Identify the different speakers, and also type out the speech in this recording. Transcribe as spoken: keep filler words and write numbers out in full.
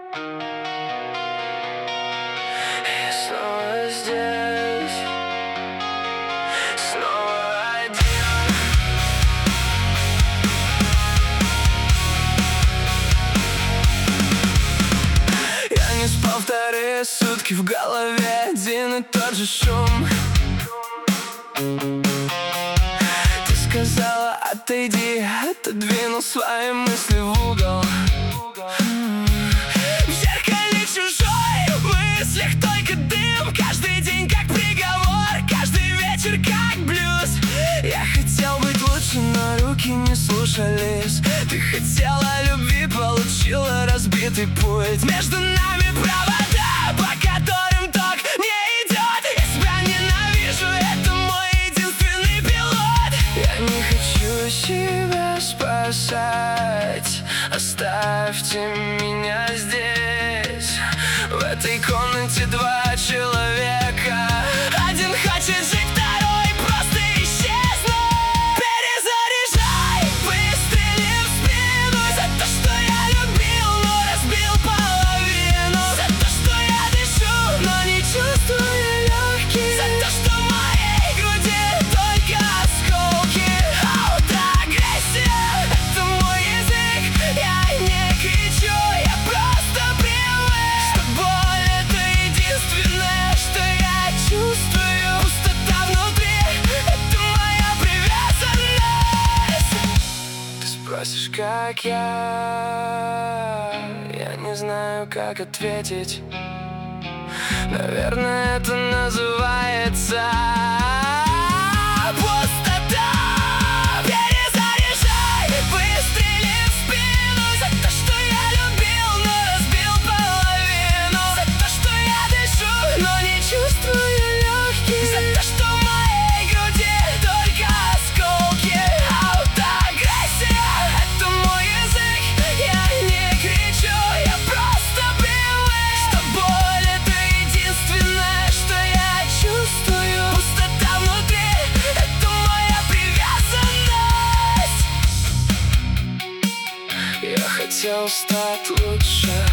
Speaker 1: Я снова здесь, снова один. Я не спал вторые сутки, в голове один и тот же шум. Ты сказала отойди, отодвинул свои мысли в угол. В зеркале чужой, в мыслях только дым. Каждый день как приговор, каждый вечер как блюз. Я хотел быть лучше, но руки не слушались. Ты хотела любви, получила разбитый путь. Между нами провода, по которым ток не идет. Я себя ненавижу, это мой единственный пилот. Я не хочу себя спасать, оставьте меня здесь. В этой комнате два человека. Один хочет жить, второй просто исчезнуть. Перезаряжай, выстрели в спину. За то, что я любил, но разбил половину. За то, что я дышу, но не чувствую легких. За то, что в моей груди только осколки. Аутоагрессия — это мой язык. Я не кричу, я просто привык, что боль — это единственное, что я чувствую. Пустота внутри — это моя привязанность. Ты спросишь, как я? Я не знаю, как ответить. Наверное, это называется пустота. Перезаряжай, выстрели в спину. За то, что я любил, но разбил половину. За то, что я дышу, но не чувствую легких. За то, что в моей груди только осколки. Аутоагрессия — это мой язык. Я не кричу, я просто привык, что боль — это единственное, что я чувствую. Пустота внутри — это моя привязанность. Я хотел стать лучше,